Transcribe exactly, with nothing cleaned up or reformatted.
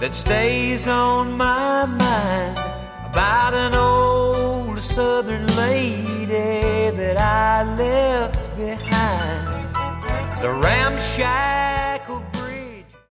that stays on my mind about an old southern lady that I left behind. It's a ramshackle